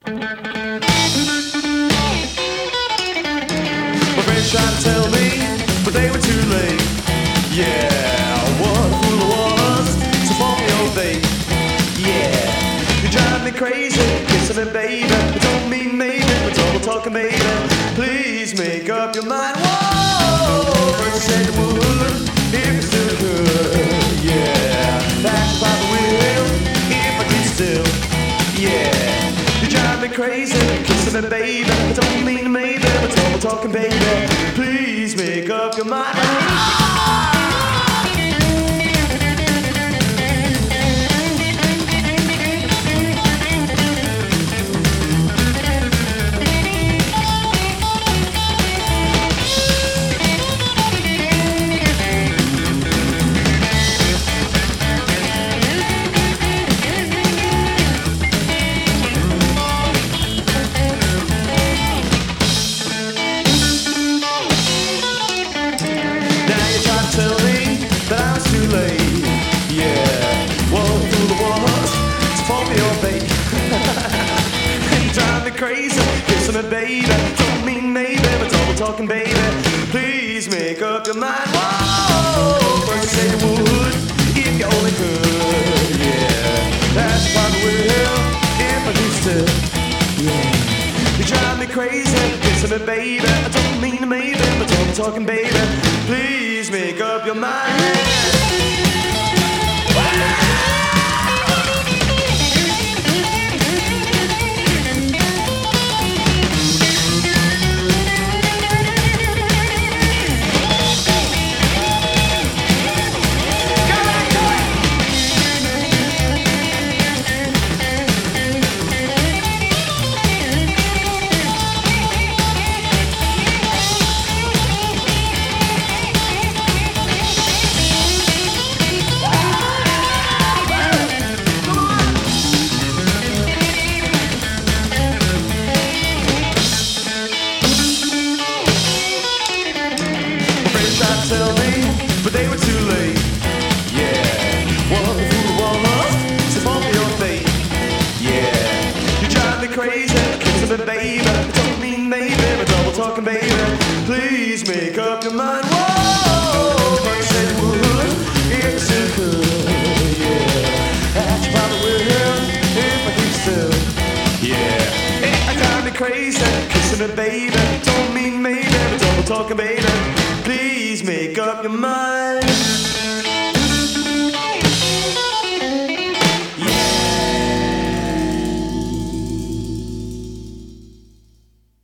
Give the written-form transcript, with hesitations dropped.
My friends tried to tell me, but they were too late. Yeah, what a fool I was to fall for your bait. Yeah, you drive me crazy, kissing me, baby. It don't mean maybe, but double talking, baby. Please make up your mind. Whoa, first you said you would, if you still could. Yeah, that's why I will, if I can still. Yeah, you drive me crazy, kissing me, baby. It don't mean maybe, but double talking, baby. Please make up your mind. Crazy, kissing me, baby. Don't mean maybe, but double talking, baby. Please make up your mind. Whoa, first you said you would, if you only could. Yeah, that's probably will, if I do still. Yeah, you drive me crazy, kissing me, baby. I don't mean maybe, but double talking, baby. Please make up your mind. Tell me, but they were too late. Yeah, what a fool I was to fall for your bait. Yeah, you drive me crazy, kissing me, baby. Don't mean maybe, but double talking, baby. Please make up your mind. Whoa, first you said you would, if you still could. Yeah, that's probably will, if I keep still. Yeah, I drive me crazy, kissing me, baby. Don't mean maybe, but double talking, baby. Please make up your mind.